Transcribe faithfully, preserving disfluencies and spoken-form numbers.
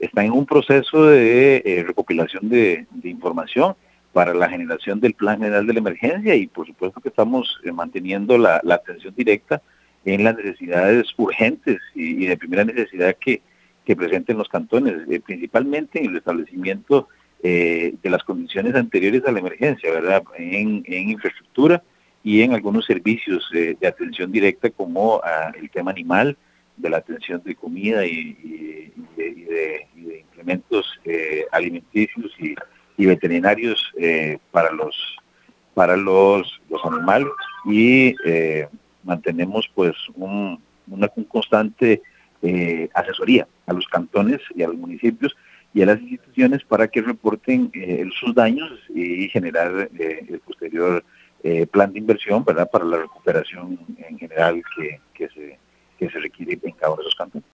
está en un proceso de eh, recopilación de, de información para la generación del Plan General de la Emergencia y por supuesto que estamos eh, manteniendo la, la atención directa en las necesidades urgentes y, y de primera necesidad que, que presenten los cantones, eh, principalmente en el establecimiento eh, de las condiciones anteriores a la emergencia, ¿verdad? En, en infraestructura y en algunos servicios eh, de atención directa como uh, el tema animal, de la atención de comida y, y, y, de, y, de, y de implementos eh, alimenticios y, y veterinarios eh, para los para los, los animales y eh, mantenemos pues un, una un constante eh, asesoría a los cantones y a los municipios y a las instituciones para que reporten eh, sus daños y generar eh, el posterior eh, plan de inversión, ¿verdad?, para la recuperación en general que, que se que se requiere en cada uno de esos cantones.